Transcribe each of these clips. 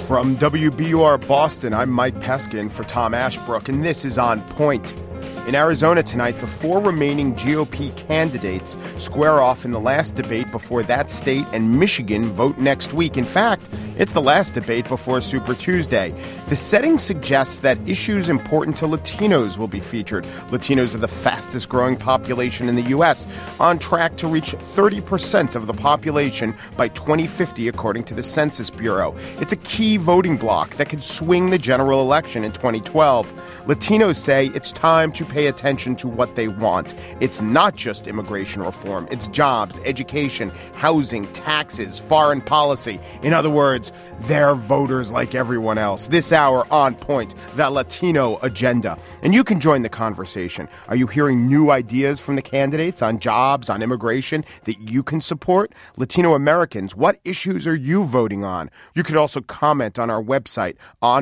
From WBUR Boston, I'm Mike Peskin for Tom Ashbrook, and this is On Point. In Arizona tonight, the 4 remaining GOP candidates square off in the last debate before that state and Michigan vote next week. In fact, it's the last debate before Super Tuesday. The setting suggests that issues important to Latinos will be featured. Latinos are the fastest growing population in the U.S., on track to reach 30% of the population by 2050, according to the Census Bureau. It's a key voting bloc that could swing the general election in 2012. Latinos say it's time to pay attention to what they want. It's not just immigration reform. It's jobs, education, housing, taxes, foreign policy. In other words, they're voters like everyone else. This hour, On Point, the Latino agenda. And you can join the conversation. Are you hearing new ideas from the candidates on jobs, on immigration that you can support? Latino Americans, what issues are you voting on? You could also comment on our website,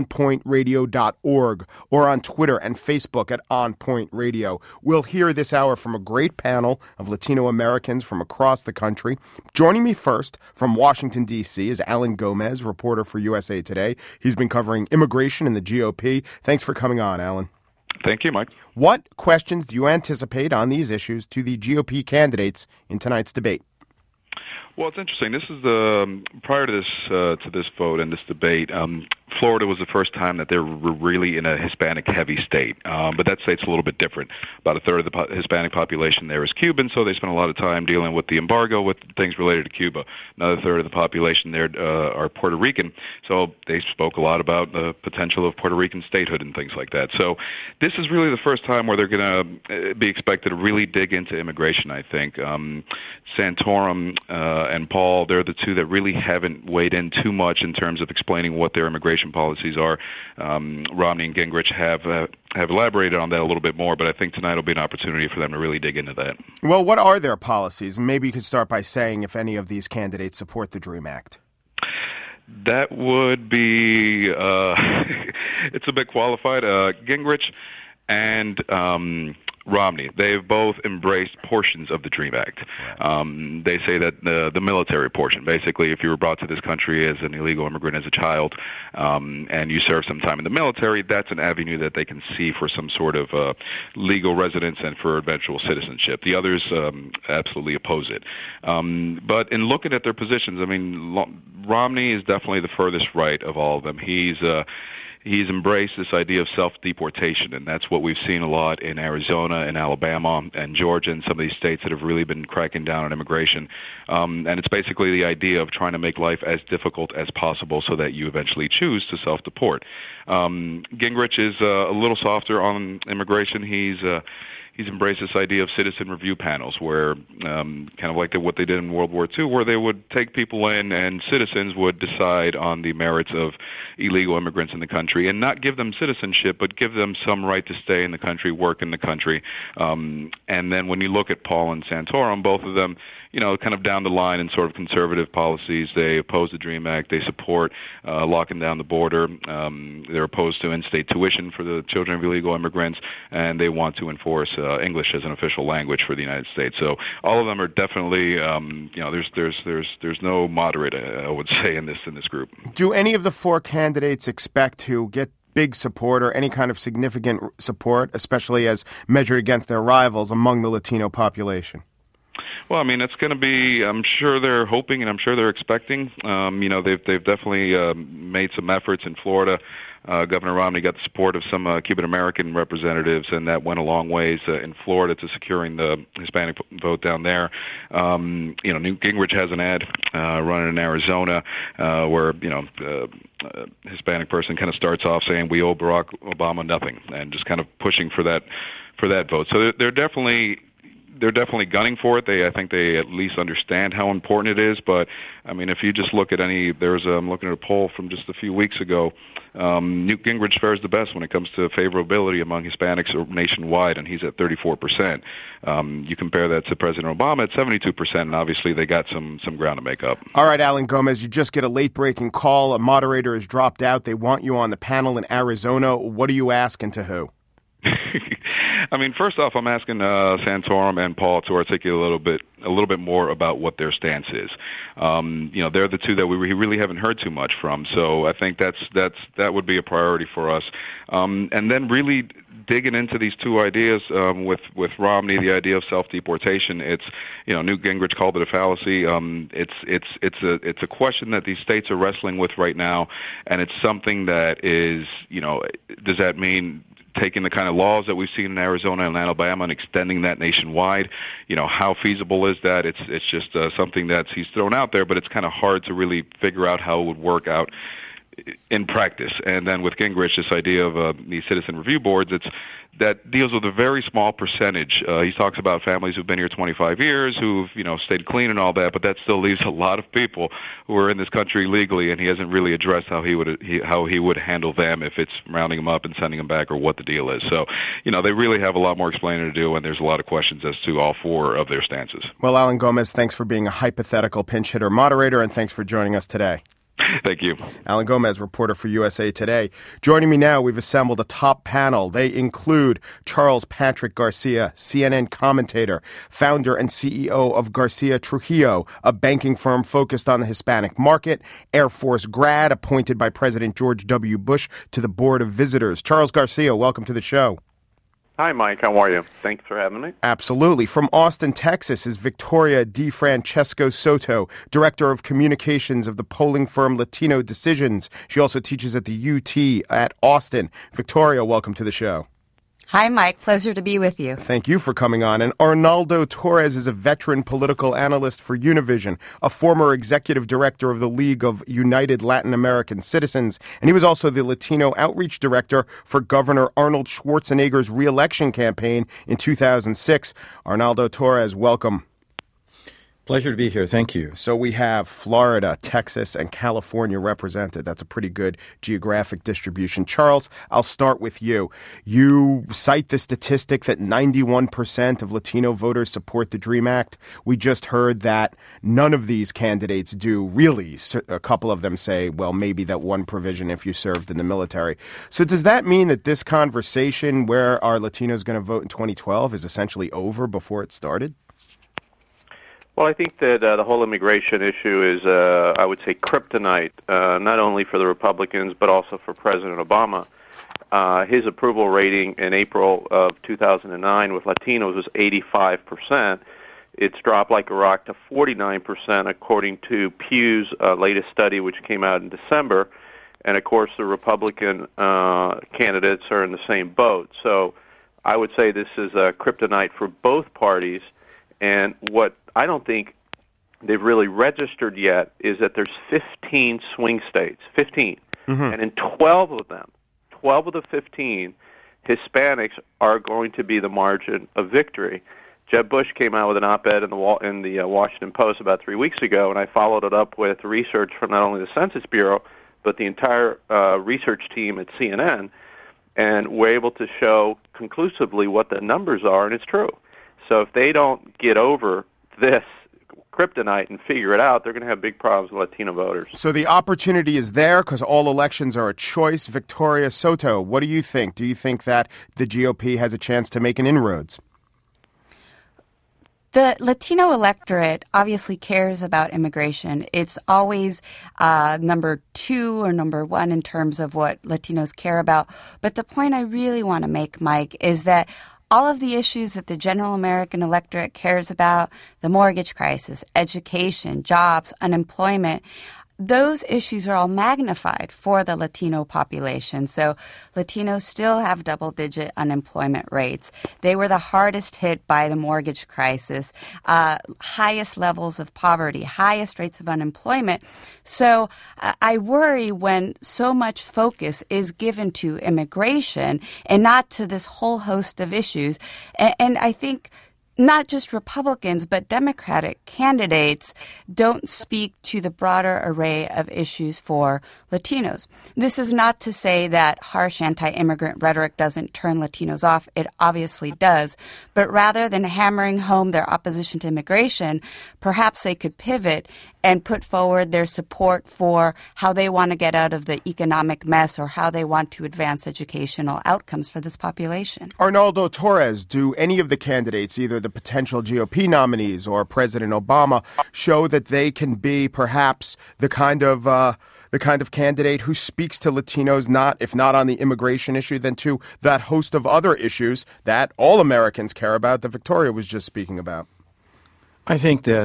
onpointradio.org, or on Twitter and Facebook at On Point Radio. We'll hear this hour from a great panel of Latino Americans from across the country. Joining me first from Washington, D.C. is Alan Gomez, reporter for USA Today. He's been covering immigration and the GOP. Thanks for coming on, Alan. Thank you, Mike. What questions do you anticipate on these issues to the GOP candidates in tonight's debate? Well, it's interesting. This is prior to this vote and this debate. Florida was the first time that they were really in a Hispanic-heavy state, but that state's a little bit different. About a third of the Hispanic population there is Cuban, so they spent a lot of time dealing with the embargo, with things related to Cuba. Another third of the population there are Puerto Rican, so they spoke a lot about the potential of Puerto Rican statehood and things like that. So this is really the first time where they're going to be expected to really dig into immigration, I think. Santorum and Paul, they're the two that really haven't weighed in too much in terms of explaining what their immigration policies are. Romney and Gingrich have elaborated on that a little bit more, but I think tonight will be an opportunity for them to really dig into that. Well, what are their policies? Maybe you could start by saying if any of these candidates support the DREAM Act. That would be, it's a bit qualified. Gingrich and Romney, they've both embraced portions of the DREAM Act. They say that the military portion, basically, if you were brought to this country as an illegal immigrant as a child and you serve some time in the military, that's an avenue that they can see for some sort of legal residence and for eventual citizenship. The others absolutely oppose it. But in looking at their positions, I mean, Romney is definitely the furthest right of all of them. He's embraced this idea of self-deportation, and that's what we've seen a lot in Arizona and Alabama and Georgia and some of these states that have really been cracking down on immigration. And it's basically the idea of trying to make life as difficult as possible so that you eventually choose to self-deport. Gingrich is a little softer on immigration. He's embraced this idea of citizen review panels where, kind of like what they did in World War II, where they would take people in and citizens would decide on the merits of illegal immigrants in the country and not give them citizenship, but give them some right to stay in the country, work in the country. And then when you look at Paul and Santorum, both of them, kind of down the line in sort of conservative policies. They oppose the DREAM Act. They support locking down the border. They're opposed to in-state tuition for the children of illegal immigrants, and they want to enforce English as an official language for the United States. So all of them are definitely, there's no moderate, I would say, in this group. Do any of the 4 candidates expect to get big support or any kind of significant support, especially as measured against their rivals among the Latino population? Well, I mean, it's going to be, I'm sure they're hoping and I'm sure they're expecting. They've definitely made some efforts in Florida. Governor Romney got the support of some Cuban-American representatives, and that went a long ways in Florida to securing the Hispanic vote down there. Newt Gingrich has an ad running in Arizona where, a Hispanic person kind of starts off saying, we owe Barack Obama nothing, and just kind of pushing for that vote. So they're definitely gunning for it. I think they at least understand how important it is. But I mean, if you just look at I'm looking at a poll from just a few weeks ago. Newt Gingrich fares the best when it comes to favorability among Hispanics nationwide, and he's at 34%. You compare that to President Obama at 72%, and obviously they got some ground to make up. All right, Alan Gomez, you just get a late-breaking call. A moderator has dropped out. They want you on the panel in Arizona. What are you asking to who? I mean, first off, I'm asking Santorum and Paul to articulate a little bit more about what their stance is. They're the two that we really haven't heard too much from. So I think that would be a priority for us. And then really digging into these two ideas with Romney, the idea of self-deportation. It's Newt Gingrich called it a fallacy. It's a question that these states are wrestling with right now, and it's something that is does that mean taking the kind of laws that we've seen in Arizona and Alabama and extending that nationwide? How feasible is that? It's just something that he's thrown out there, but it's kind of hard to really figure out how it would work out in practice. And then with Gingrich, this idea of these citizen review boards, that deals with a very small percentage. He talks about families who've been here 25 years, who've stayed clean and all that, but that still leaves a lot of people who are in this country legally, and he hasn't really addressed how he would handle them if it's rounding them up and sending them back, or what the deal is. So, they really have a lot more explaining to do, and there's a lot of questions as to all four of their stances. Well, Alan Gomez, thanks for being a hypothetical pinch hitter moderator, and thanks for joining us today. Thank you. Alan Gomez, reporter for USA Today. Joining me now, we've assembled a top panel. They include Charles Patrick Garcia, CNN commentator, founder and CEO of Garcia Trujillo, a banking firm focused on the Hispanic market, Air Force grad appointed by President George W. Bush to the Board of Visitors. Charles Garcia, welcome to the show. Hi, Mike. How are you? Thanks for having me. Absolutely. From Austin, Texas, is Victoria DeFrancesco Soto, Director of Communications of the polling firm Latino Decisions. She also teaches at the UT at Austin. Victoria, welcome to the show. Hi, Mike. Pleasure to be with you. Thank you for coming on. And Arnaldo Torres is a veteran political analyst for Univision, a former executive director of the League of United Latin American Citizens, and he was also the Latino outreach director for Governor Arnold Schwarzenegger's re-election campaign in 2006. Arnaldo Torres, welcome. Pleasure to be here. Thank you. So we have Florida, Texas, and California represented. That's a pretty good geographic distribution. Charles, I'll start with you. You cite the statistic that 91% of Latino voters support the DREAM Act. We just heard that none of these candidates do really. A couple of them say, well, maybe that one provision if you served in the military. So does that mean that this conversation, where are Latinos going to vote in 2012, is essentially over before it started? Well, I think that the whole immigration issue is, I would say, kryptonite, not only for the Republicans, but also for President Obama. His approval rating in April of 2009 with Latinos was 85%. It's dropped like a rock to 49%, according to Pew's latest study, which came out in December. And, of course, the Republican candidates are in the same boat. So I would say this is a kryptonite for both parties. And what I don't think they've really registered yet is that there's 15 swing states, 15. Mm-hmm. And in 12 of the 15, Hispanics are going to be the margin of victory. Jeb Bush came out with an op-ed in the Washington Post about 3 weeks ago, and I followed it up with research from not only the Census Bureau, but the entire research team at CNN, and we're able to show conclusively what the numbers are, and it's true. So if they don't get over this kryptonite and figure it out, they're going to have big problems with Latino voters. So the opportunity is there because all elections are a choice. Victoria Soto, what do you think? Do you think that the GOP has a chance to make an inroads? The Latino electorate obviously cares about immigration. It's always number 2 or number 1 in terms of what Latinos care about. But the point I really want to make, Mike, is that all of the issues that the general American electorate cares about, the mortgage crisis, education, jobs, unemployment, those issues are all magnified for the Latino population. So Latinos still have double-digit unemployment rates. They were the hardest hit by the mortgage crisis, highest levels of poverty, highest rates of unemployment. So I worry when so much focus is given to immigration and not to this whole host of issues. And I think not just Republicans, but Democratic candidates don't speak to the broader array of issues for Latinos. This is not to say that harsh anti-immigrant rhetoric doesn't turn Latinos off. It obviously does. But rather than hammering home their opposition to immigration, perhaps they could pivot and put forward their support for how they want to get out of the economic mess or how they want to advance educational outcomes for this population. Arnaldo Torres, do any of the candidates, either the potential GOP nominees or President Obama, show that they can be perhaps the kind of candidate who speaks to Latinos, if not on the immigration issue, then to that host of other issues that all Americans care about that Victoria was just speaking about? I think that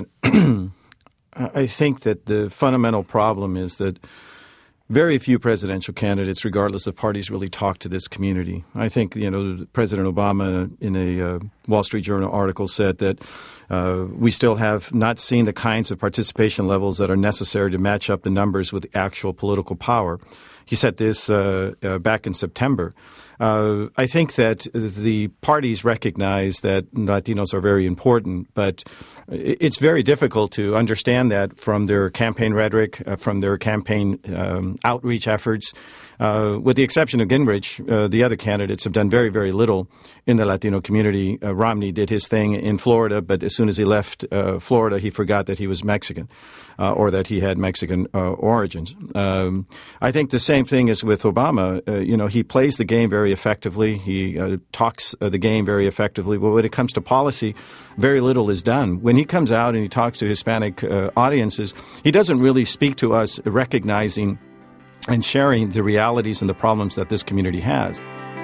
the fundamental problem is that very few presidential candidates, regardless of parties, really talk to this community. I think, President Obama in a Wall Street Journal article said that we still have not seen the kinds of participation levels that are necessary to match up the numbers with actual political power. He said this back in September. I think that the parties recognize that Latinos are very important, but it's very difficult to understand that from their campaign rhetoric, from their campaign outreach efforts. With the exception of Gingrich, the other candidates have done very, very little in the Latino community. Romney did his thing in Florida, but as soon as he left Florida, he forgot that he was Mexican or that he had Mexican origins. I think the same thing is with Obama. He plays the game very effectively. He talks the game very effectively. But when it comes to policy, very little is done. When he comes out and he talks to Hispanic audiences, he doesn't really speak to us recognizing and sharing the realities and the problems that this community has.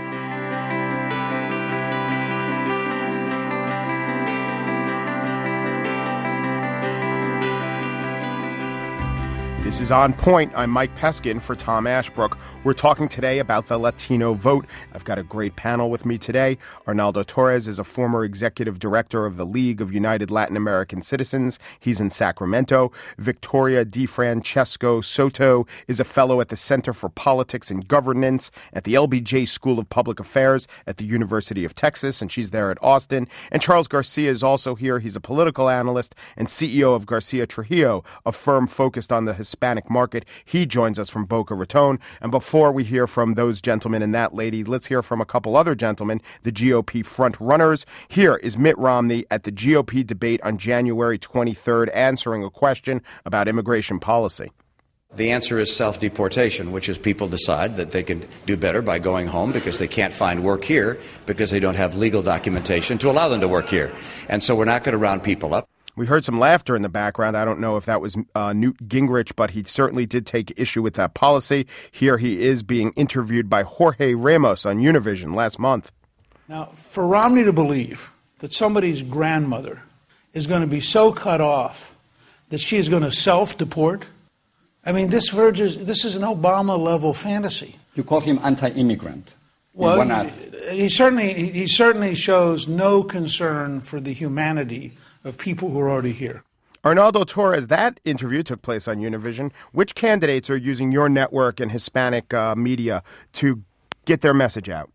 This is On Point. I'm Mike Peskin for Tom Ashbrook. We're talking today about the Latino vote. I've got a great panel with me today. Arnaldo Torres is a former executive director of the League of United Latin American Citizens. He's in Sacramento. Victoria DeFrancesco Soto is a fellow at the Center for Politics and Governance at the LBJ School of Public Affairs at the University of Texas, and she's there at Austin. And Charles Garcia is also here. He's a political analyst and CEO of Garcia Trujillo, a firm focused on the Hispanic market. He joins us from Boca Raton. And before we hear from those gentlemen and that lady, let's hear from a couple other gentlemen, the GOP front runners. Here is Mitt Romney at the GOP debate on January 23rd, answering a question about immigration policy. The answer is self-deportation, which is people decide that they can do better by going home because they can't find work here because they don't have legal documentation to allow them to work here. And so we're not going to round people up. We heard some laughter in the background. I don't know if that was Newt Gingrich, but he certainly did take issue with that policy. Here he is being interviewed by Jorge Ramos on Univision last month. Now, for Romney to believe that somebody's grandmother is going to be so cut off that she is going to self-deport, I mean, this is an Obama-level fantasy. You call him anti-immigrant. Well, he certainly shows no concern for the humanity of people who are already here. Arnaldo Torres, that interview took place on Univision. Which candidates are using your network and Hispanic media to get their message out?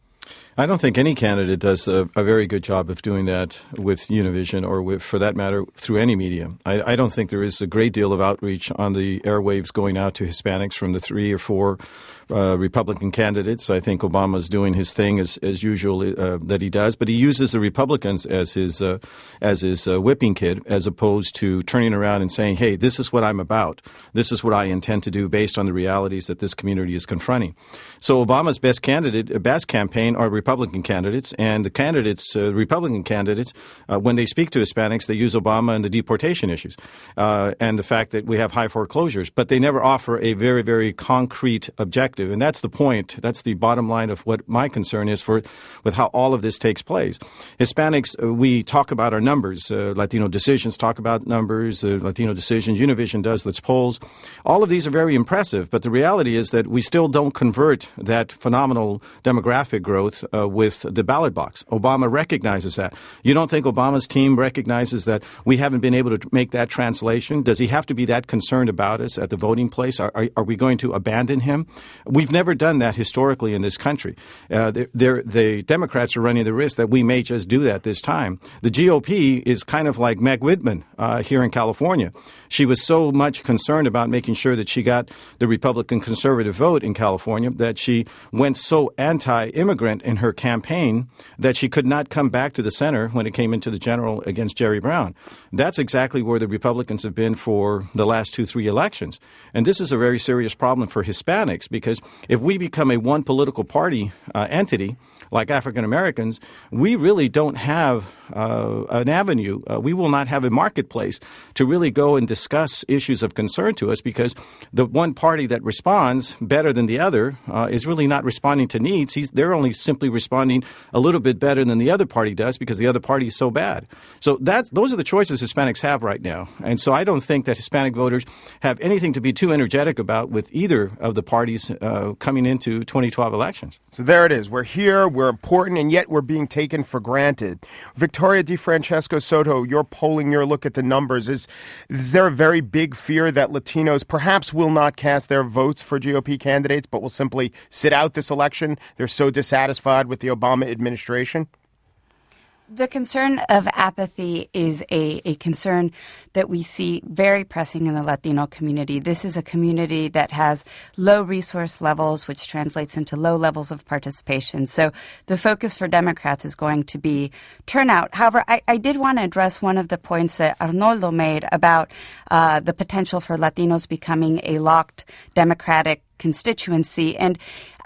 I don't think any candidate does a very good job of doing that with Univision or, for that matter, through any media. I don't think there is a great deal of outreach on the airwaves going out to Hispanics from the 3 or 4 Republican candidates. I think Obama's doing his thing as usual that he does, but he uses the Republicans as his whipping kid, as opposed to turning around and saying, "Hey, this is what I'm about. This is what I intend to do based on the realities that this community is confronting." So Obama's best campaign are Republican candidates, and the Republican candidates, when they speak to Hispanics, they use Obama and the deportation issues and the fact that we have high foreclosures, but they never offer a very, very concrete objective. And that's the point. That's the bottom line of what my concern is with how all of this takes place. Hispanics, we talk about our numbers. Latino Decisions talk about numbers. Latino Decisions, Univision does its polls. All of these are very impressive, but the reality is that we still don't convert that phenomenal demographic growth with the ballot box. Obama recognizes that. You don't think Obama's team recognizes that we haven't been able to make that translation? Does he have to be that concerned about us at the voting place? Are we going to abandon him? We've never done that historically in this country. The Democrats are running the risk that we may just do that this time. The GOP is kind of like Meg Whitman here in California. She was so much concerned about making sure that she got the Republican conservative vote in California that she went so anti-immigrant in her campaign that she could not come back to the center when it came into the general against Jerry Brown. That's exactly where the Republicans have been for the last 2-3 elections. And this is a very serious problem for Hispanics, because if we become a one political party entity, like African Americans, we really don't have an avenue. We will not have a marketplace to really go and discuss issues of concern to us, because the one party that responds better than the other is really not responding to needs. They're only simply responding a little bit better than the other party does because the other party is so bad. So those are the choices Hispanics have right now. And so I don't think that Hispanic voters have anything to be too energetic about with either of the parties coming into 2012 elections. So there it is. We're here, we're important, and yet we're being taken for granted. Victoria DeFrancesco Soto, you're polling your look at the numbers. Is there a very big fear that Latinos perhaps will not cast their votes for GOP candidates, but will simply sit out this election? They're so dissatisfied with the Obama administration? The concern of apathy is a concern that we see very pressing in the Latino community. This is a community that has low resource levels, which translates into low levels of participation. So the focus for Democrats is going to be turnout. However, I did want to address one of the points that Arnoldo made about the potential for Latinos becoming a locked Democratic constituency. And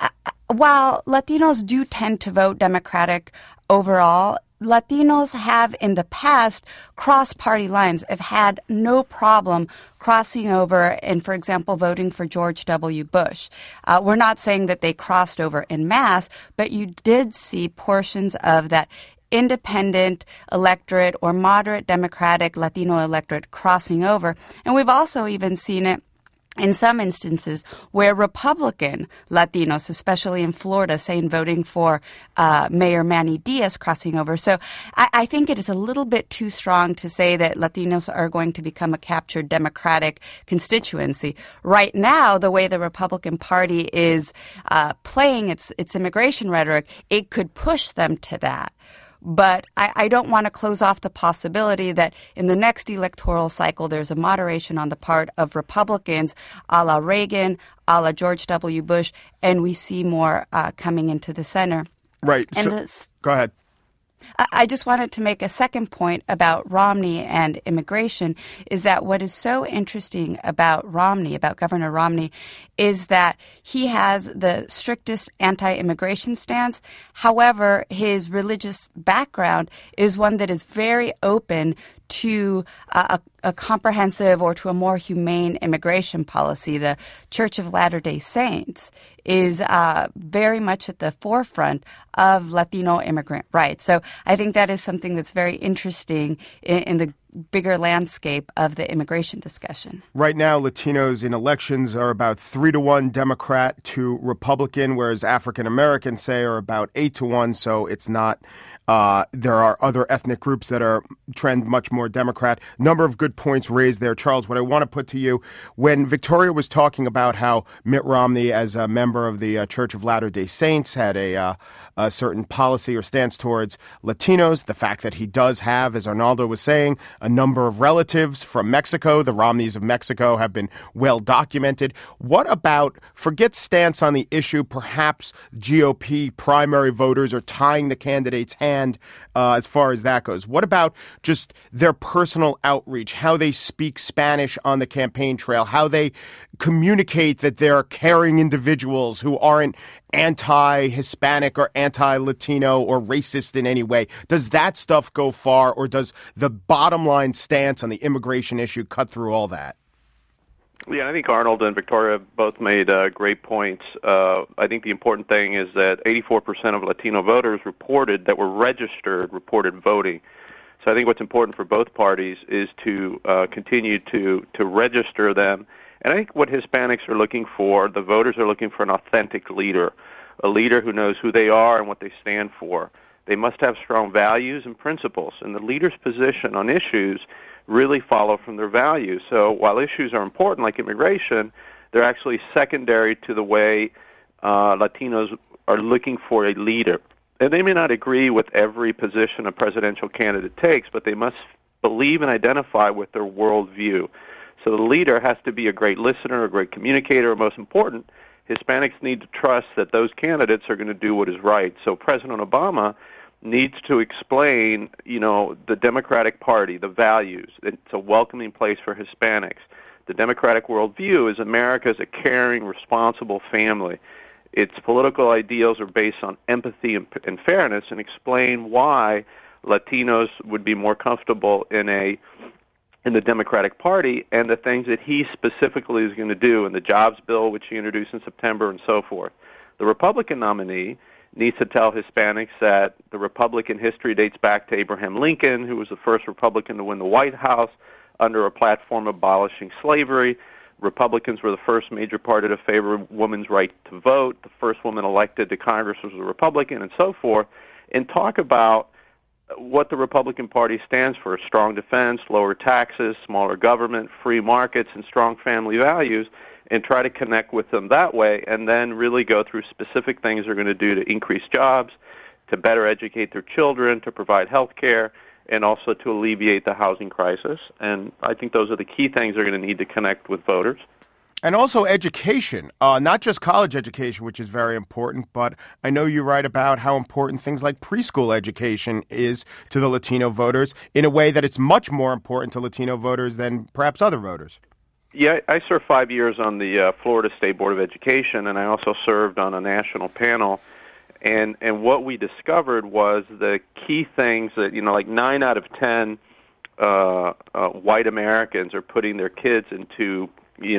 while Latinos do tend to vote Democratic overall, Latinos have in the past crossed party lines, have had no problem crossing over and, for example, voting for George W. Bush. We're not saying that they crossed over en masse, but you did see portions of that independent electorate or moderate Democratic Latino electorate crossing over. And we've also even seen it in some instances where Republican Latinos, especially in Florida, say in voting for Mayor Manny Diaz crossing over. So I think it is a little bit too strong to say that Latinos are going to become a captured Democratic constituency. Right now, the way the Republican Party is playing its immigration rhetoric, it could push them to that. But I don't want to close off the possibility that in the next electoral cycle, there's a moderation on the part of Republicans, a la Reagan, a la George W. Bush, and we see more coming into the center. Right. And go ahead. I just wanted to make a second point about Romney and immigration, is that what is so interesting about Romney, about Governor Romney, is that he has the strictest anti-immigration stance. However, his religious background is one that is very open to a comprehensive or to a more humane immigration policy. The Church of Latter-day Saints is very much at the forefront of Latino immigrant rights. So I think that is something that's very interesting in the bigger landscape of the immigration discussion. Right now, Latinos in elections are about 3-1 Democrat to Republican, whereas African Americans, say, are about 8-1. So it's not. There are other ethnic groups that are trend much more Democrat. Number of good points raised there. Charles, what I want to put to you, when Victoria was talking about how Mitt Romney, as a member of the Church of Latter-day Saints, had a certain policy or stance towards Latinos, the fact that he does have, as Arnoldo was saying, a number of relatives from Mexico. The Romneys of Mexico have been well documented. What about, forget stance on the issue, perhaps GOP primary voters are tying the candidate's hand as far as that goes. What about just their personal outreach, how they speak Spanish on the campaign trail, how they communicate that they're caring individuals who aren't anti-Hispanic or anti-Latino or racist in any way? Does that stuff go far, or does the bottom line stance on the immigration issue cut through all that? Yeah, I think Arnold and Victoria both made great points. I think the important thing is that 84% of Latino voters reported voting. So I think what's important for both parties is to continue to register them. And I think what Hispanics are looking for, the voters are looking for an authentic leader, a leader who knows who they are and what they stand for. They must have strong values and principles, and the leader's position on issues really follow from their values. So while issues are important, like immigration, they're actually secondary to the way Latinos are looking for a leader. And they may not agree with every position a presidential candidate takes, but they must believe and identify with their worldview. So the leader has to be a great listener, a great communicator, and most important, Hispanics need to trust that those candidates are going to do what is right. So President Obama needs to explain, the Democratic Party, the values. It's a welcoming place for Hispanics. The Democratic worldview is America is a caring, responsible family. Its political ideals are based on empathy and fairness, and explain why Latinos would be more comfortable in the Democratic Party, and the things that he specifically is going to do in the jobs bill, which he introduced in September, and so forth. The Republican nominee needs to tell Hispanics that the Republican history dates back to Abraham Lincoln, who was the first Republican to win the White House under a platform abolishing slavery. Republicans were the first major party to favor women's right to vote. The first woman elected to Congress was a Republican, and so forth, and talk about what the Republican Party stands for: strong defense, lower taxes, smaller government, free markets, and strong family values, and try to connect with them that way, and then really go through specific things they're going to do to increase jobs, to better educate their children, to provide health care, and also to alleviate the housing crisis. And I think those are the key things they're going to need to connect with voters. And also education, not just college education, which is very important, but I know you write about how important things like preschool education is to the Latino voters in a way that it's much more important to Latino voters than perhaps other voters. Yeah, I served 5 years on the Florida State Board of Education, and I also served on a national panel. And what we discovered was the key things that, like 9 out of 10 white Americans are putting their kids into,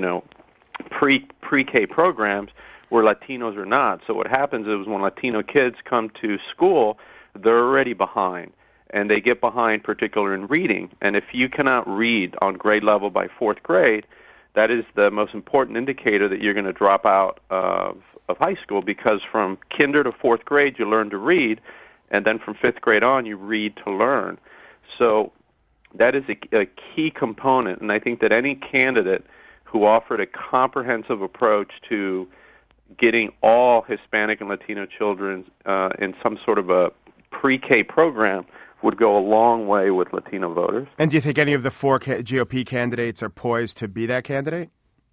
pre-K programs where Latinos are not. So what happens is when Latino kids come to school, they're already behind, and they get behind particularly in reading. And if you cannot read on grade level by 4th grade, that is the most important indicator that you're going to drop out of high school, because from kinder to 4th grade you learn to read, and then from 5th grade on you read to learn. So that is a key component, and I think that any candidate who offered a comprehensive approach to getting all Hispanic and Latino children in some sort of a pre-K program would go a long way with Latino voters. And do you think any of the 4 GOP candidates are poised to be that candidate?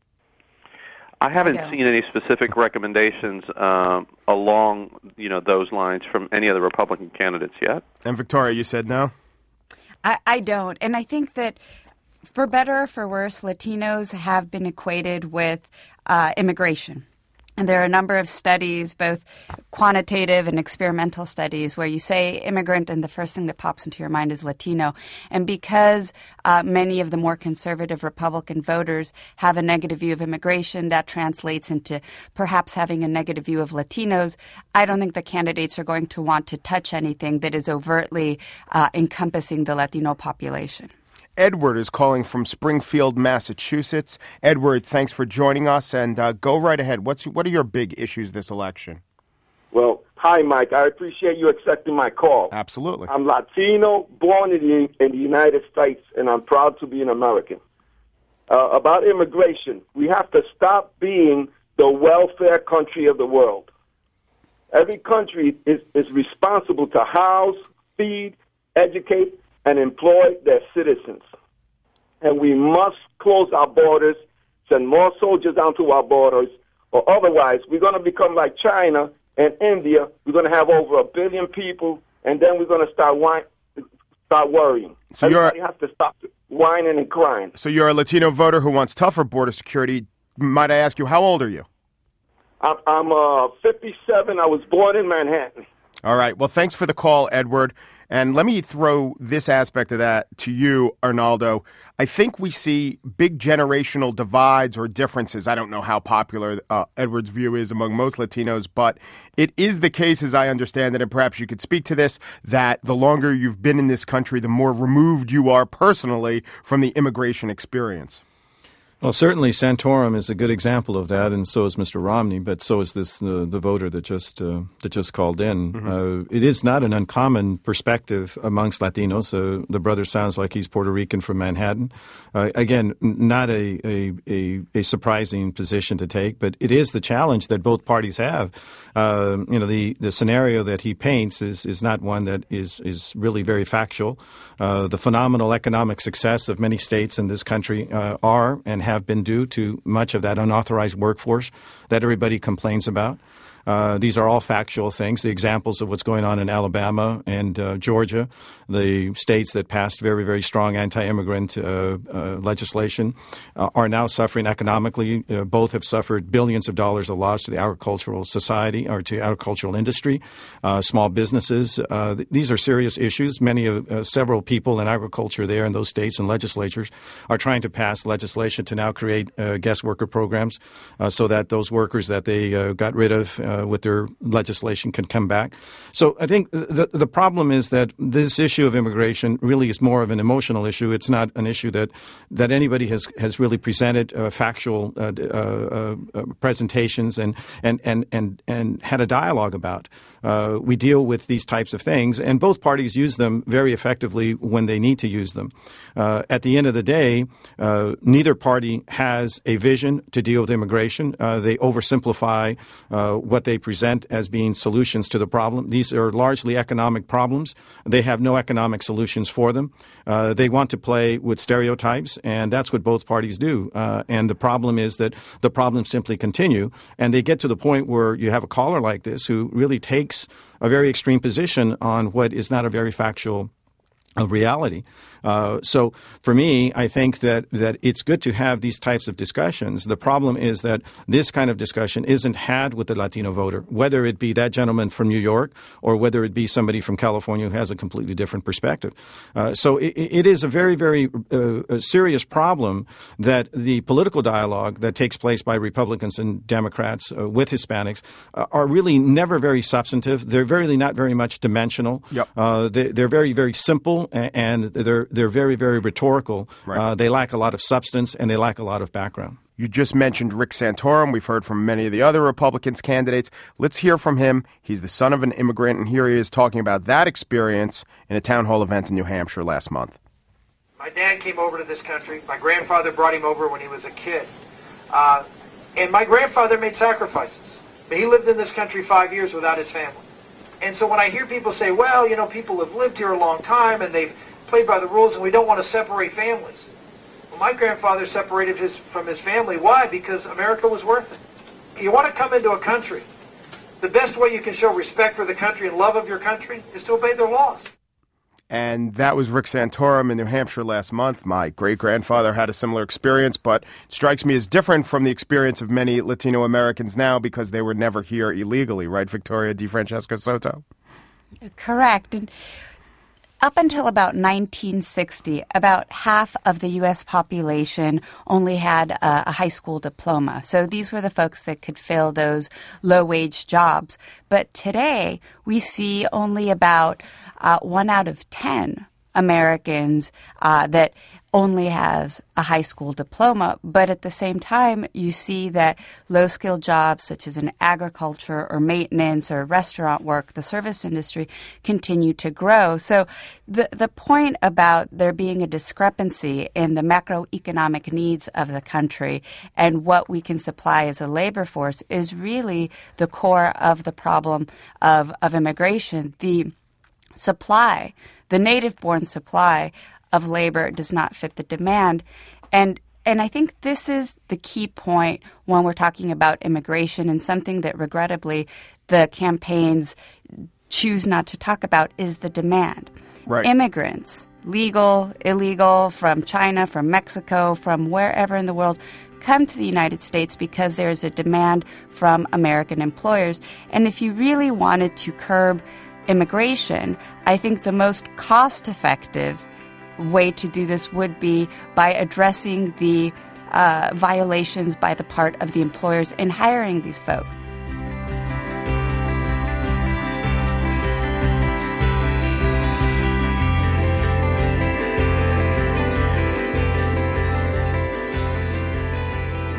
I haven't seen any specific recommendations along, those lines from any of the Republican candidates yet. And Victoria, you said no? I don't. And I think that for better or for worse, Latinos have been equated with immigration. And there are a number of studies, both quantitative and experimental studies, where you say immigrant and the first thing that pops into your mind is Latino. And because many of the more conservative Republican voters have a negative view of immigration, that translates into perhaps having a negative view of Latinos. I don't think the candidates are going to want to touch anything that is overtly encompassing the Latino population. Edward is calling from Springfield, Massachusetts. Edward, thanks for joining us, and go right ahead. What are your big issues this election? Well, hi, Mike. I appreciate you accepting my call. Absolutely. I'm Latino, born in the United States, and I'm proud to be an American. About immigration, we have to stop being the welfare country of the world. Every country is responsible to house, feed, educate, and employ their citizens. And we must close our borders, send more soldiers down to our borders, or otherwise we're going to become like China and India. We're going to have over 1 billion people, and then we're going to start worrying. So everybody has to stop whining and crying. So you're a Latino voter who wants tougher border security. Might I ask you, how old are you? I'm 57. I was born in Manhattan. All right. Well, thanks for the call, Edward. And let me throw this aspect of that to you, Arnaldo. I think we see big generational divides or differences. I don't know how popular Edward's view is among most Latinos, but it is the case, as I understand it, and perhaps you could speak to this, that the longer you've been in this country, the more removed you are personally from the immigration experience. Well, certainly Santorum is a good example of that, and so is Mr. Romney, but so is the voter that just called in. Mm-hmm. It is not an uncommon perspective amongst Latinos. The brother sounds like he's Puerto Rican from Manhattan. Again, not a surprising position to take, but it is the challenge that both parties have. The scenario that he paints is not one that is really very factual. The phenomenal economic success of many states in this country are and have have been due to much of that unauthorized workforce that everybody complains about. These are all factual things. The examples of what's going on in Alabama and Georgia, the states that passed very, very strong anti-immigrant legislation, are now suffering economically. Both have suffered billions of dollars of loss to the agricultural society or to agricultural industry, small businesses. These are serious issues. Several people in agriculture there in those states and legislatures are trying to pass legislation to now create guest worker programs so that those workers that they got rid of with their legislation can come back. So I think the problem is that this issue of immigration really is more of an emotional issue. It's not an issue that anybody has really presented factual presentations and had a dialogue about. We deal with these types of things, and both parties use them very effectively when they need to use them. At the end of the day, neither party has a vision to deal with immigration. They oversimplify what they present as being solutions to the problem. These are largely economic problems. They have no economic solutions for them. They want to play with stereotypes, and that's what both parties do. And the problem is that the problems simply continue, and they get to the point where you have a caller like this who really takes a very extreme position on what is not a very factual reality. So for me, I think that it's good to have these types of discussions. The problem is that this kind of discussion isn't had with the Latino voter, whether it be that gentleman from New York or whether it be somebody from California who has a completely different perspective. So it is a very, very serious problem that the political dialogue that takes place by Republicans and Democrats with Hispanics are really never very substantive. They're really not very much dimensional. Yep. They're very, very simple, and they're very, very rhetorical. Right. They lack a lot of substance, and they lack a lot of background. You just mentioned Rick Santorum. We've heard from many of the other Republicans candidates. Let's hear from him. He's the son of an immigrant, and here he is talking about that experience in a town hall event in New Hampshire last month. My dad came over to this country. My grandfather brought him over when he was a kid. And my grandfather made sacrifices. But he lived in this country 5 years without his family. And so when I hear people say, well, people have lived here a long time and they've played by the rules and we don't want to separate families. Well, my grandfather separated from his family. Why? Because America was worth it. You want to come into a country, the best way you can show respect for the country and love of your country is to obey their laws. And that was Rick Santorum in New Hampshire last month. My great-grandfather had a similar experience, but it strikes me as different from the experience of many Latino Americans now because they were never here illegally. Right, Victoria DeFrancesco Soto? Correct. And up until about 1960, about half of the U.S. population only had a high school diploma. So these were the folks that could fill those low-wage jobs. But today, we see only about 1 out of 10 Americans that only has a high school diploma. But at the same time, you see that low-skilled jobs such as in agriculture or maintenance or restaurant work, the service industry, continue to grow. So the point about there being a discrepancy in the macroeconomic needs of the country and what we can supply as a labor force is really the core of the problem of immigration. The supply, the native-born supply of labor does not fit the demand. And I think this is the key point when we're talking about immigration, and something that regrettably the campaigns choose not to talk about is the demand. Right. Immigrants, legal, illegal, from China, from Mexico, from wherever in the world, come to the United States because there's a demand from American employers. And if you really wanted to curb immigration, I think the most cost-effective way to do this would be by addressing the violations by the part of the employers in hiring these folks.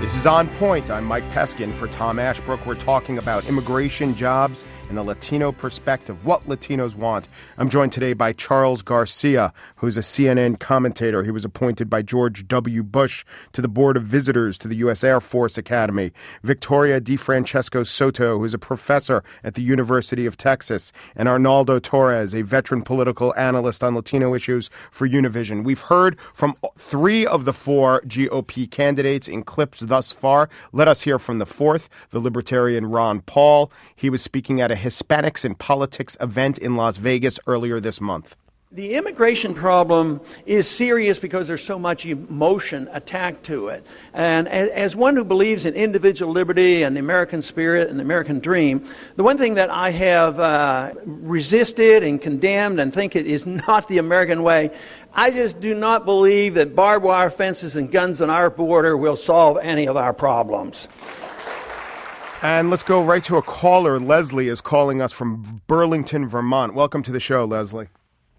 This is On Point. I'm Mike Peskin for Tom Ashbrook. We're talking about immigration, jobs, and the Latino perspective, what Latinos want. I'm joined today by Charles Garcia, who's a CNN commentator. He was appointed by George W. Bush to the Board of Visitors to the U.S. Air Force Academy. Victoria DeFrancesco Soto, who's a professor at the University of Texas. And Arnaldo Torres, a veteran political analyst on Latino issues for Univision. We've heard from 3 of the 4 GOP candidates in clips thus far. Let us hear from the 4th, the Libertarian Ron Paul. He was speaking at a Hispanics in Politics event in Las Vegas earlier this month. The immigration problem is serious because there's so much emotion attacked to it. And as one who believes in individual liberty and the American spirit and the American dream, the one thing that I have resisted and condemned and think it is not the American way, I just do not believe that barbed wire fences and guns on our border will solve any of our problems. And let's go right to a caller. Leslie is calling us from Burlington, Vermont. Welcome to the show, Leslie.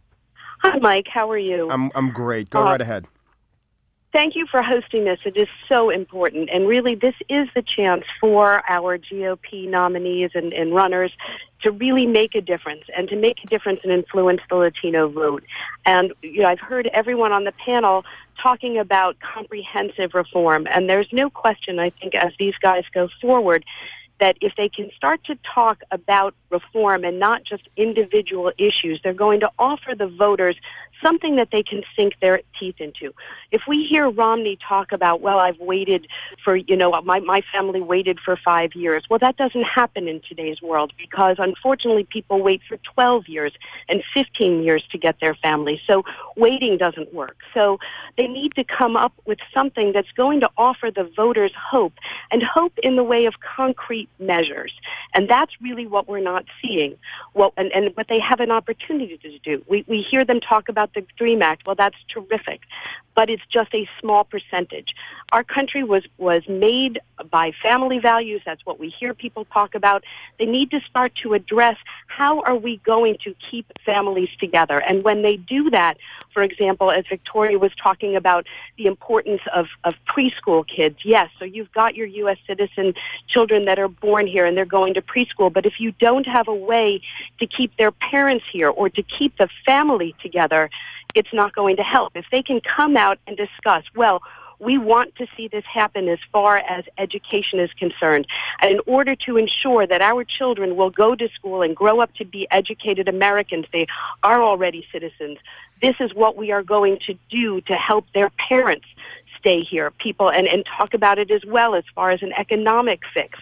Hi, Mike. How are you? I'm great. Go right ahead. Thank you for hosting this. It is so important. And really, this is the chance for our GOP nominees and runners to really make a difference and to make a difference and influence the Latino vote. And I've heard everyone on the panel talking about comprehensive reform. And there's no question, I think, as these guys go forward, that if they can start to talk about reform and not just individual issues, they're going to offer the voters something that they can sink their teeth into. If we hear Romney talk about, well, I've waited for, my family waited for 5 years. Well, that doesn't happen in today's world because, unfortunately, people wait for 12 years and 15 years to get their family. So waiting doesn't work. So they need to come up with something that's going to offer the voters hope, and hope in the way of concrete measures. And that's really what we're not seeing. Well, and what they have an opportunity to do. We hear them talk about the DREAM Act. Well, that's terrific, but it's just a small percentage. Our country was made by family values. That's what we hear people talk about. They need to start to address how are we going to keep families together. And when they do that, for example, as Victoria was talking about the importance of preschool kids, yes, so you've got your U.S. citizen children that are born here and they're going to preschool, but if you don't have a way to keep their parents here or to keep the family together, it's not going to help. If they can come out and discuss, well, we want to see this happen as far as education is concerned. And in order to ensure that our children will go to school and grow up to be educated Americans, they are already citizens, this is what we are going to do to help their parents stay here, people, and talk about it as well as far as an economic fix.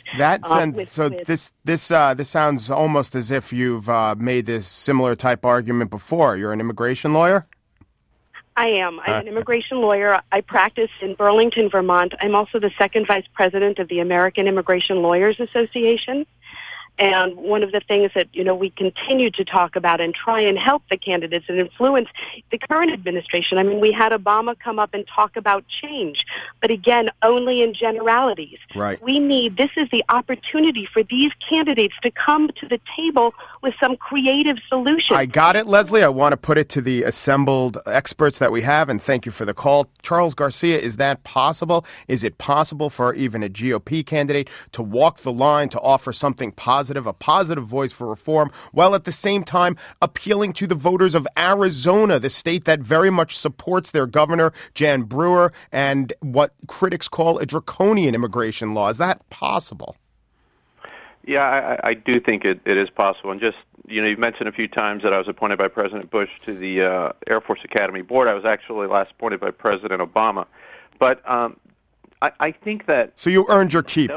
This sounds almost as if you've made this similar type argument before. You're an immigration lawyer? I am. I'm an immigration lawyer. I practice in Burlington, Vermont. I'm also the second vice president of the American Immigration Lawyers Association. And one of the things that, we continue to talk about and try and help the candidates and influence the current administration. I mean, we had Obama come up and talk about change, but again, only in generalities. Right. This is the opportunity for these candidates to come to the table with some creative solutions. I got it, Leslie. I want to put it to the assembled experts that we have, and thank you for the call. Charles Garcia, is that possible? Is it possible for even a GOP candidate to walk the line, to offer something positive, a positive voice for reform, while at the same time appealing to the voters of Arizona, the state that very much supports their governor, Jan Brewer, and what critics call a draconian immigration law? Is that possible? Yeah, I do think it is possible. And just, you've mentioned a few times that I was appointed by President Bush to the Air Force Academy Board. I was actually last appointed by President Obama. But I think that... So you earned your keep.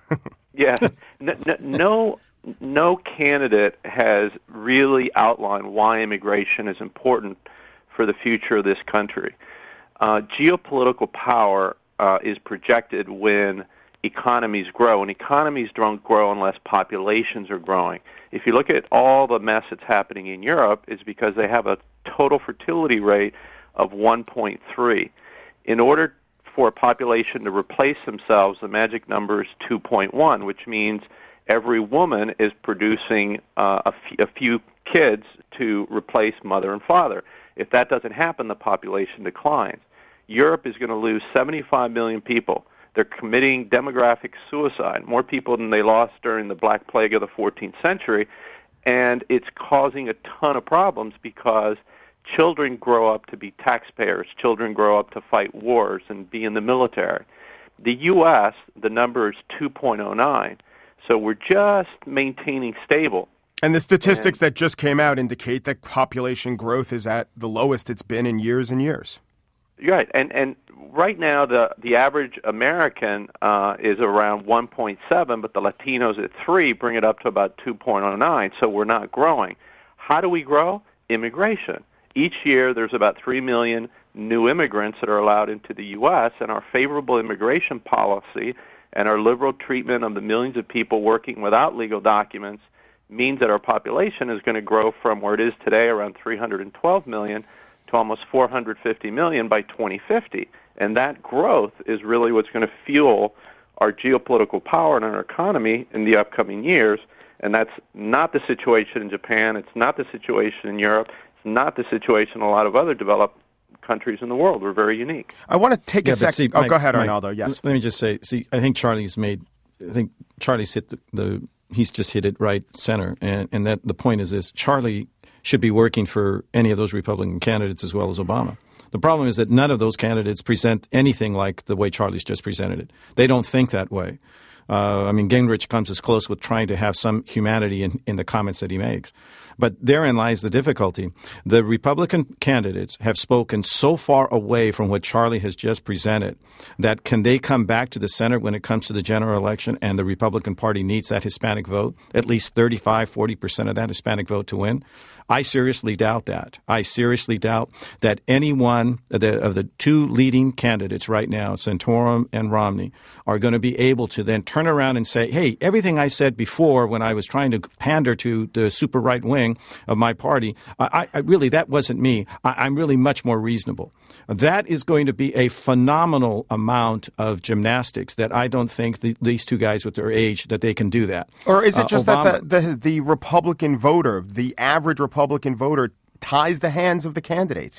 No candidate has really outlined why immigration is important for the future of this country. Geopolitical power is projected when economies grow, and economies don't grow unless populations are growing. If you look at all the mess that's happening in Europe, it's because they have a total fertility rate of 1.3. In order for a population to replace themselves, the magic number is 2.1, which means every woman is producing a few kids to replace mother and father. If that doesn't happen, the population declines. Europe is going to lose 75 million people. They're committing demographic suicide, more people than they lost during the Black Plague of the 14th century, and it's causing a ton of problems because children grow up to be taxpayers. Children grow up to fight wars and be in the military. The U.S., the number is 2.09, so we're just maintaining stable. And the statistics that just came out indicate that population growth is at the lowest it's been in years and years. Right, and right now the average American is around 1.7, but the Latinos at 3 bring it up to about 2.09, so we're not growing. How do we grow? Immigration. Each year there's about 3 million new immigrants that are allowed into the U.S., and our favorable immigration policy and our liberal treatment of the millions of people working without legal documents means that our population is going to grow from where it is today, around 312 million, to almost 450 million by 2050. And that growth is really what's going to fuel our geopolitical power and our economy in the upcoming years. And that's not the situation in Japan. It's not the situation in Europe. It's not the situation in a lot of other developed countries in the world. We're very unique. I want to take a second. Go ahead, Arnaldo. Yes. Let me just say, I think Charlie's hit he's just hit it right center. And that the point is this: Charlie should be working for any of those Republican candidates as well as Obama. The problem is that none of those candidates present anything like the way Charlie's just presented it. They don't think that way. Gingrich comes as close with trying to have some humanity in the comments that he makes. But therein lies the difficulty. The Republican candidates have spoken so far away from what Charlie has just presented that can they come back to the center when it comes to the general election and the Republican Party needs that Hispanic vote, at least 35-40% of that Hispanic vote to win? I seriously doubt that. I seriously doubt that any one of the two leading candidates right now, Santorum and Romney, are going to be able to then turn around and say, hey, everything I said before when I was trying to pander to the super right wing of my party, I really, that wasn't me. I'm really much more reasonable. That is going to be a phenomenal amount of gymnastics that I don't think these two guys with their age, that they can do that. Or is it just Obama, that the Republican voter, the average Republican voter, ties the hands of the candidates?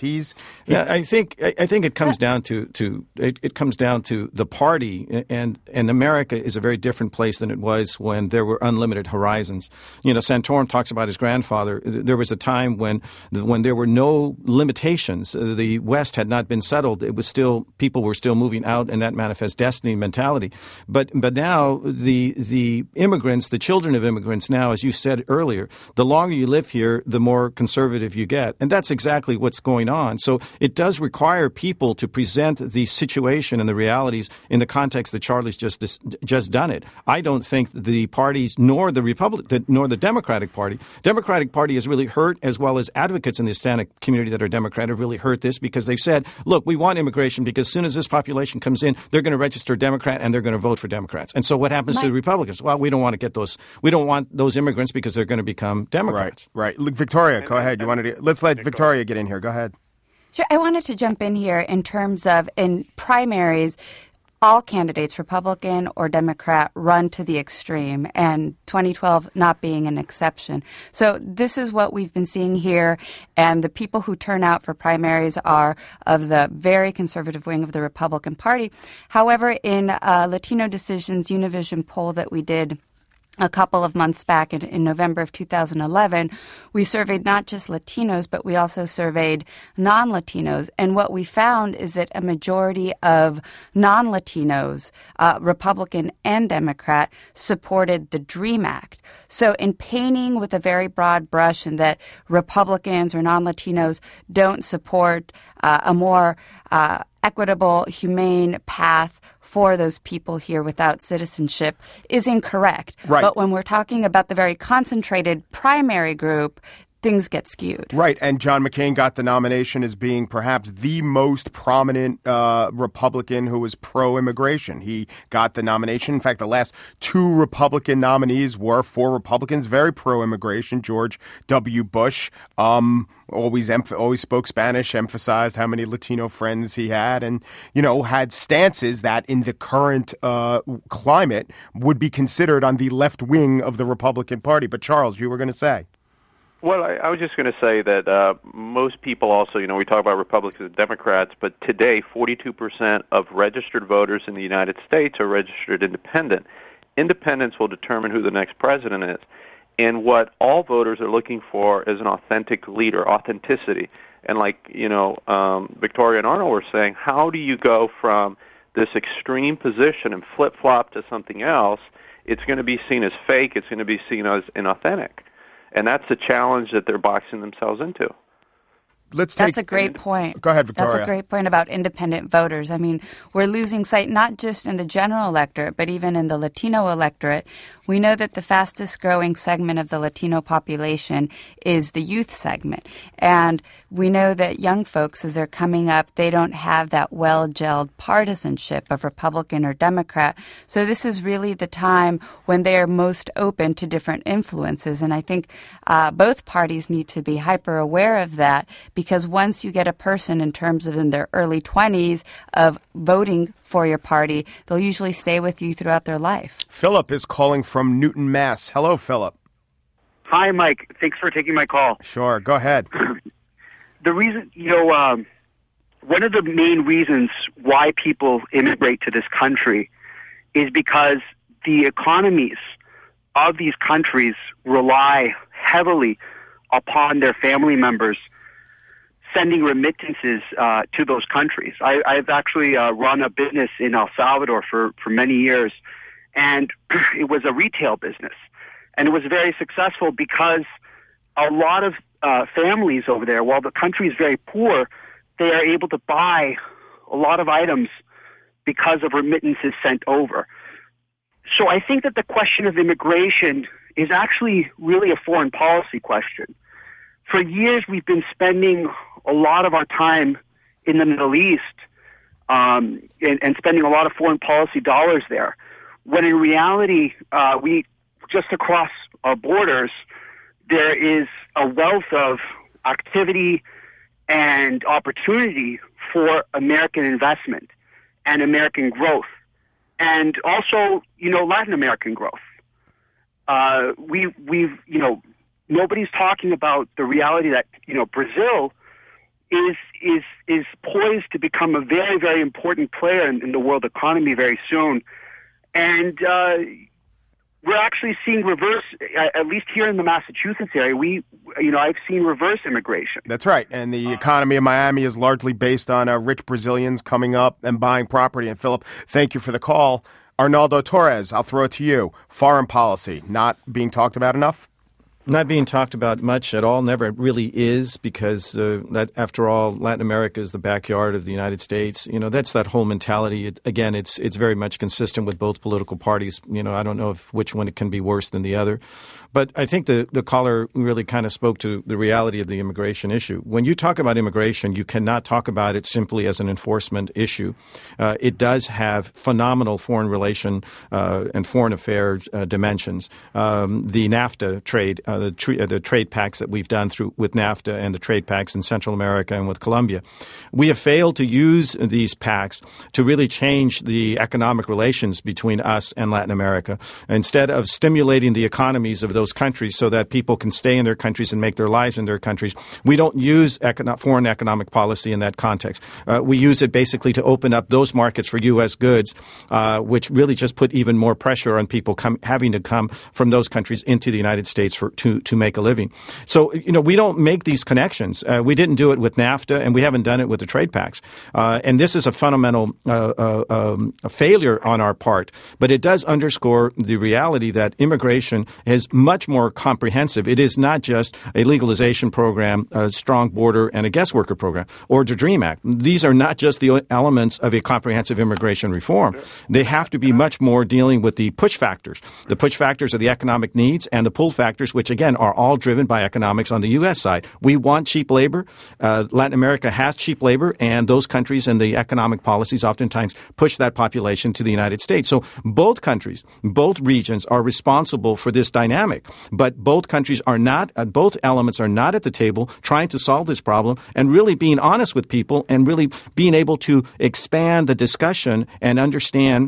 I think it comes down to it comes down to the party, and America is a very different place than it was when there were unlimited horizons. Santorum talks about his grandfather. There was a time when there were no limitations. The West had not been settled. It was still, people were still moving out, and that manifest destiny mentality. But now the immigrants, the children of immigrants now, as you said earlier, the longer you live here, the more conservative you get. And that's exactly what's going on. So it does require people to present the situation and the realities in the context that Charlie's just done it. I don't think the parties, nor the Democratic Party has really hurt, as well as advocates in the Hispanic community that are Democrat have really hurt this, because they've said, look, we want immigration because as soon as this population comes in, they're going to register Democrat and they're going to vote for Democrats. And so what happens to the Republicans? Well, we don't want to get those. We don't want those immigrants because they're going to become Democrats. Right. Look, Victoria, go ahead. Let's let Victoria get in here. Go ahead. Sure. I wanted to jump in here in terms of in primaries, all candidates, Republican or Democrat, run to the extreme, and 2012 not being an exception. So this is what we've been seeing here, and the people who turn out for primaries are of the very conservative wing of the Republican Party. However, in Latino Decisions Univision poll that we did a couple of months back in November of 2011, we surveyed not just Latinos, but we also surveyed non-Latinos. And what we found is that a majority of non-Latinos, Republican and Democrat, supported the DREAM Act. So in painting with a very broad brush and that Republicans or non-Latinos don't support a more equitable, humane path for those people here without citizenship is incorrect. Right. But when we're talking about the very concentrated primary group, things get skewed. Right, and John McCain got the nomination as being perhaps the most prominent Republican who was pro-immigration. He got the nomination. In fact, the last two Republican nominees were for Republicans, very pro-immigration. George W. Bush always spoke Spanish, emphasized how many Latino friends he had, and, had stances that in the current climate would be considered on the left wing of the Republican Party. But Charles, you were going to say. Well, I was just going to say that most people also, we talk about Republicans and Democrats, but today 42% of registered voters in the United States are registered independent. Independents will determine who the next president is. And what all voters are looking for is an authentic leader, authenticity. And like, Victoria and Arnold were saying, how do you go from this extreme position and flip-flop to something else? It's going to be seen as fake. It's going to be seen as inauthentic. And that's the challenge that they're boxing themselves into. That's a great point. Go ahead, Victoria. That's a great point about independent voters. I mean, we're losing sight not just in the general electorate, but even in the Latino electorate. We know that the fastest growing segment of the Latino population is the youth segment. And we know that young folks, as they're coming up, they don't have that well-gelled partisanship of Republican or Democrat. So this is really the time when they are most open to different influences. And I think both parties need to be hyper aware of that, because once you get a person in terms of in their early 20s of voting for your party, they'll usually stay with you throughout their life. Philip is calling from Newton, Mass. Hello, Philip. Hi, Mike. Thanks for taking my call. Sure. Go ahead. The reason, one of the main reasons why people immigrate to this country is because the economies of these countries rely heavily upon their family members sending remittances to those countries. I've actually run a business in El Salvador for many years, and it was a retail business. And it was very successful because a lot of families over there, while the country is very poor, they are able to buy a lot of items because of remittances sent over. So I think that the question of immigration is actually really a foreign policy question. For years, we've been spending a lot of our time in the Middle East and spending a lot of foreign policy dollars there, when in reality, we just across our borders, there is a wealth of activity and opportunity for American investment and American growth, and also, Latin American growth. Nobody's talking about the reality that, Brazil is poised to become a very, very important player in the world economy very soon. And we're actually seeing reverse, at least here in the Massachusetts area, I've seen reverse immigration. That's right. And the economy of Miami is largely based on rich Brazilians coming up and buying property. And Philip, thank you for the call. Arnaldo Torres, I'll throw it to you. Foreign policy, not being talked about enough? Not being talked about much at all, never really is, because that, after all, Latin America is the backyard of the United States. That's that whole mentality. It's very much consistent with both political parties. I don't know which one can be worse than the other. But I think the caller really kind of spoke to the reality of the immigration issue. When you talk about immigration, you cannot talk about it simply as an enforcement issue. It does have phenomenal foreign relation and foreign affairs dimensions. The NAFTA trade, the trade pacts that we've done with NAFTA and the trade pacts in Central America and with Colombia. We have failed to use these pacts to really change the economic relations between us and Latin America. Instead of stimulating the economies of those countries so that people can stay in their countries and make their lives in their countries, we don't use foreign economic policy in that context. We use it basically to open up those markets for U.S. goods, which really just put even more pressure on people having to come from those countries into the United States to make a living. So, we don't make these connections. We didn't do it with NAFTA, and we haven't done it with the trade pacts. And this is a fundamental failure on our part. But it does underscore the reality that immigration is much more comprehensive. It is not just a legalization program, a strong border, and a guest worker program, or the DREAM Act. These are not just the elements of a comprehensive immigration reform. They have to be much more dealing with the push factors. The push factors are the economic needs, and the pull factors, which again are all driven by economics on the U.S. side. We want cheap labor. Latin America has cheap labor, and those countries and the economic policies oftentimes push that population to the United States. So both countries, both regions are responsible for this dynamic, but both countries are not, both elements are not at the table trying to solve this problem and really being honest with people and really being able to expand the discussion and understand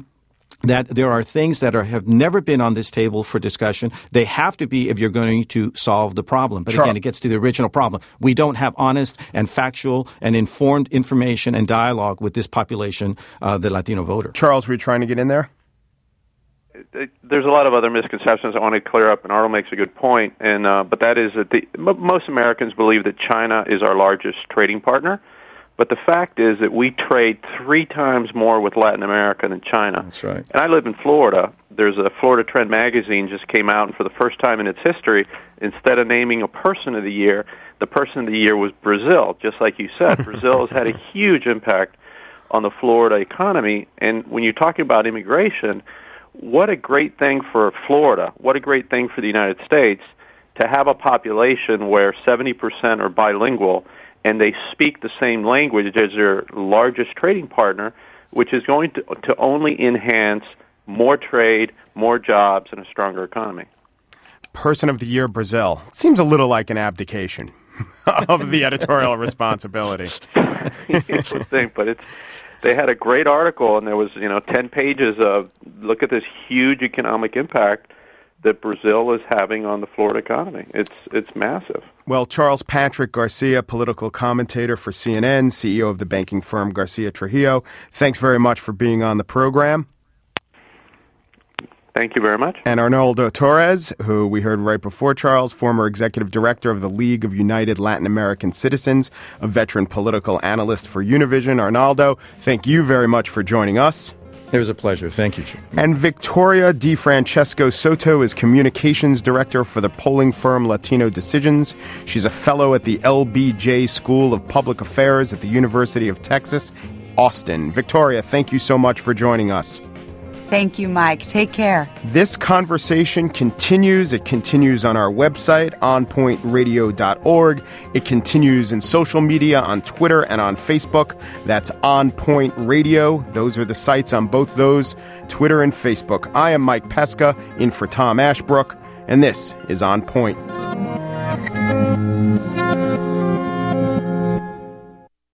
that there are things that have never been on this table for discussion. They have to be if you're going to solve the problem. But again, it gets to the original problem. We don't have honest and factual and informed information and dialogue with this population, the Latino voter. Charles, were you trying to get in there? There's a lot of other misconceptions I want to clear up, and Arnold makes a good point. And but that is that most Americans believe that China is our largest trading partner. But the fact is that we trade 3 times more with Latin America than China. That's right. And I live in Florida. There's a Florida Trend magazine just came out, and for the first time in its history, instead of naming a person of the year, the person of the year was Brazil, just like you said. Brazil has had a huge impact on the Florida economy. And when you're talking about immigration, what a great thing for Florida, what a great thing for the United States to have a population where 70% are bilingual and they speak the same language as their largest trading partner, which is going to only enhance more trade, more jobs, and a stronger economy. Person of the Year, Brazil. It seems a little like an abdication of the editorial responsibility. You would think, but they had a great article, and there was 10 pages of look at this huge economic impact that Brazil is having on the Florida economy. It's massive. Well, Charles Patrick Garcia, political commentator for CNN, CEO of the banking firm Garcia Trujillo, thanks very much for being on the program. Thank you very much. And Arnoldo Torres, who we heard right before Charles, former executive director of the League of United Latin American Citizens, a veteran political analyst for Univision. Arnoldo, thank you very much for joining us. It was a pleasure. Thank you. And Victoria DiFrancesco Soto is communications director for the polling firm Latino Decisions. She's a fellow at the LBJ School of Public Affairs at the University of Texas, Austin. Victoria, thank you so much for joining us. Thank you, Mike. Take care. This conversation continues. It continues on our website, onpointradio.org. It continues in social media, on Twitter and on Facebook. That's On Point Radio. Those are the sites on both those, Twitter and Facebook. I am Mike Pesca, in for Tom Ashbrook, and this is On Point.